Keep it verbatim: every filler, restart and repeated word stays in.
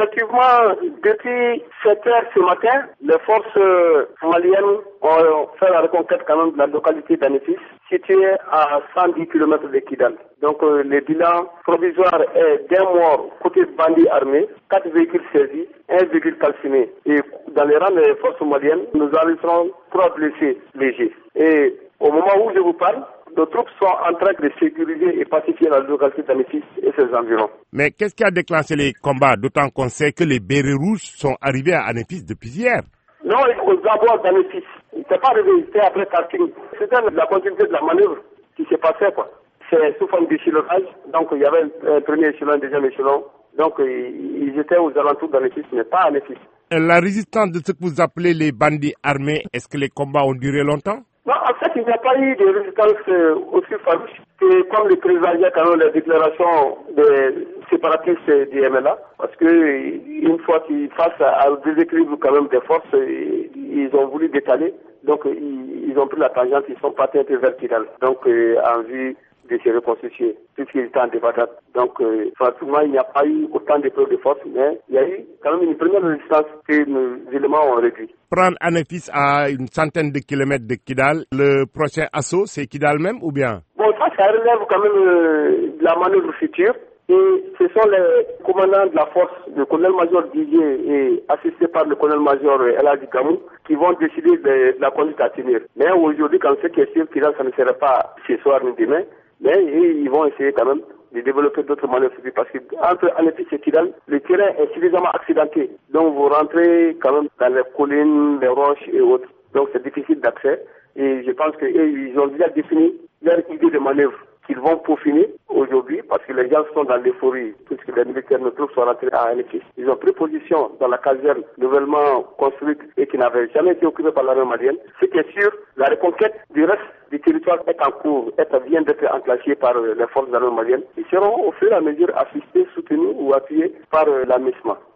effectivement, depuis sept heures ce matin, les forces maliennes ont fait la reconquête quand même de la localité d'Anefis, située à cent dix kilomètres de Kidal. Donc euh, le bilan provisoire est d'un mort côté bandits armés, quatre véhicules saisis, un véhicule calciné. Et dans les rangs des forces maliennes, nous enregistrons trois blessés légers. Et au moment où je vous parle, nos troupes sont en train de sécuriser et pacifier la localité d'Anefis et ses environs. Mais qu'est-ce qui a déclenché les combats, d'autant qu'on sait que les bérets rouges sont arrivés à Anefis depuis hier? Non, aux abords d'Anefis. Il ne s'est pas arrivé, c'était après Karting. C'était la continuité de la manœuvre qui s'est passée, quoi. C'est sous forme d'échelonnage, donc il y avait un premier échelon, un deuxième échelon. Donc ils étaient aux alentours d'Anefis, mais pas à Anefis. La résistance de ce que vous appelez les bandits armés, est-ce que les combats ont duré longtemps? Non, en fait, il n'y a pas eu de résistance euh, aussi farouche que comme le président quand même les déclarations des séparatistes du M L A, parce que une fois qu'ils face à, au déséquilibre quand même des forces, ils ont voulu détaler, donc ils, ils ont pris la tangente, ils sont partis un peu vertical, donc euh, en vue de se reconstituer, puisqu'ils étaient en débandade. Donc, euh, pratiquement, il n'y a pas eu autant de preuves de force, mais il y a eu quand même une première résistance que nos éléments ont réduit. Prendre Anefis à une centaine de kilomètres de Kidal, le prochain assaut, c'est Kidal même ou bien? Bon, ça, ça relève quand même euh, de la manœuvre future. Et ce sont les commandants de la force, le colonel-major Didier et assisté par le colonel-major El Hadji Gamou, qui vont décider de, de la conduite à tenir. Mais aujourd'hui, quand c'est question Kidal, ça ne sera pas ce soir ni demain. Mais ils vont essayer quand même de développer d'autres manœuvres parce que entre Anefis et Kidal, le terrain est suffisamment accidenté. Donc vous rentrez quand même dans les collines, les roches et autres. Donc c'est difficile d'accès. Et je pense qu'ils ont déjà défini leur idée de manœuvre qu'ils vont peaufiner aujourd'hui parce que les gens sont dans l'euphorie puisque les militaires, nos troupes sont rentrés à Anefis. Ils ont pris position dans la caserne nouvellement construite et qui n'avait jamais été occupée par l'armée malienne. Ce qui est sûr, la reconquête du reste du territoire est en cours, est, vient d'être enclenchée par les forces de l'armée malienne. Ils seront au fur et à mesure assistés, soutenus ou appuyés par la MISMA.